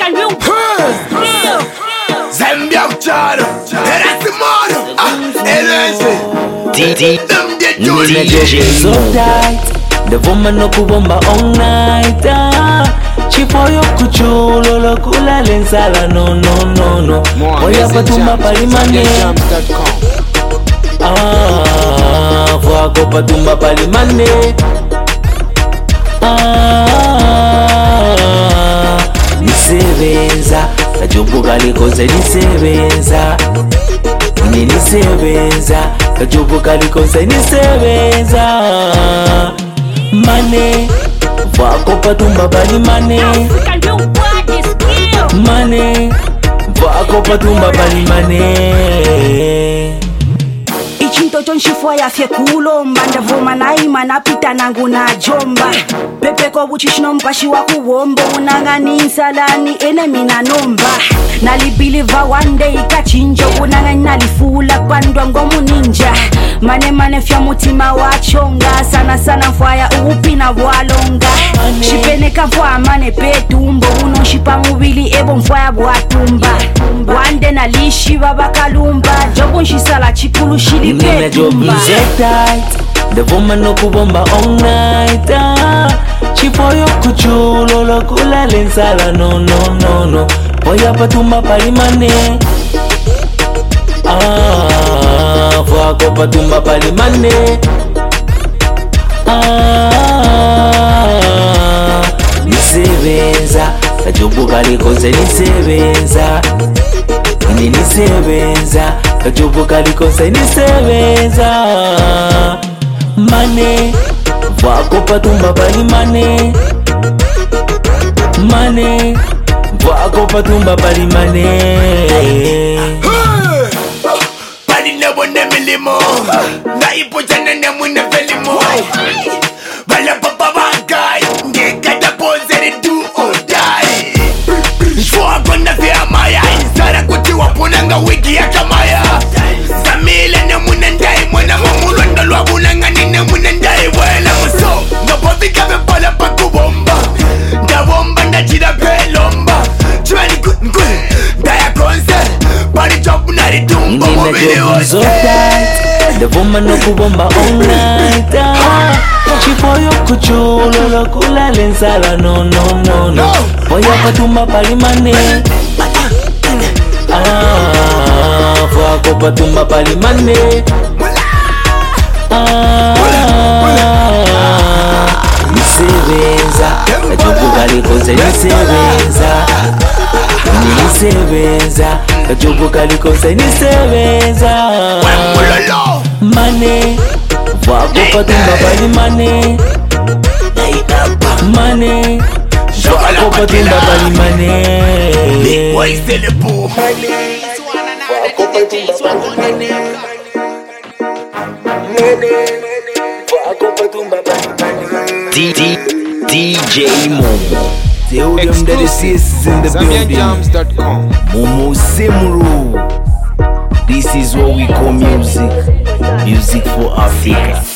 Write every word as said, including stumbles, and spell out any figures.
African real skill. Zambia Charo, Erasimoro, Eleze, D D D J so tight, the woman no kubomba all night. Ah, chifoyo kuchulo lo kula lensala no no no no. Oya patumba palimane. Ah, fuako patumba palimane. Ah, nisebenza, kajobu kalikoze nisebenza. Ini nisebenza, kajobu kalikoze nisebenza. Mane, fuako patumba palimane. African real body skill. Mane, fuako patumba palimane. Ichintoto nshifwa ya fye kulomba ndavuma naima napita nangu na jomba pepeko buchishino mpashi wa kuwombo unangani insalani ene mina nomba nalibelieve one day kachinjo unangani nalifula kwandwa ngomu ninja mane mane fya mutima wachonga sana sana mfaya upina walonga shipeneka mfwa mane petumbo unoshipa mubili ebo mfwa bwatumba wande nalishi babakalumba jobo nshisala chikulu shili Nina job is tight, the woman no kubomba all night. Ah, chifoyo kuchulo lo kula lensala no no no no. Oya patumba palimane. Ah, fuako patumba palimane. Ah, nisebenza, kajobu kalikoze nisebenza. Ini nisebenza, kajobu kalikoze nisebenza. Mane, fuako patumba palimane. Mane, fuako patumba palimane. Pali nebo ne milimo, na ipo jana ne mune felimo. Bala papa bankai, ngeka da pose do or die. Shwa kona vya maya, insara kuti wapunanga wiki ya kamaya. Samile ne mune ndai, mwana mamulondo lwa bunanga ni ne mune ndai. Wela muso, ngapovi kave pala pa kubomba. Ndabomba ndachida pelomba. Chwani kutkwe, ndaya konse. Bari job nari tumbo mobili was so tight, the woman no kubomba all night. Ah, chifoyo kuchulo lo kula lensala no no no no. Oya patumba palimane. Ah, fuako patumba palimane. Ah, nisebenza, kajobu kalikoze nisebenza. Nisebenza, kajobu kalikoze nisebenza. Mane, fuako patumba palimane. Mane, fuako patumba palimane. Why still a boo? D D D J Momo. Tell them that the sis is in the building. Momo Semru. This is what we call music. Music for Africa.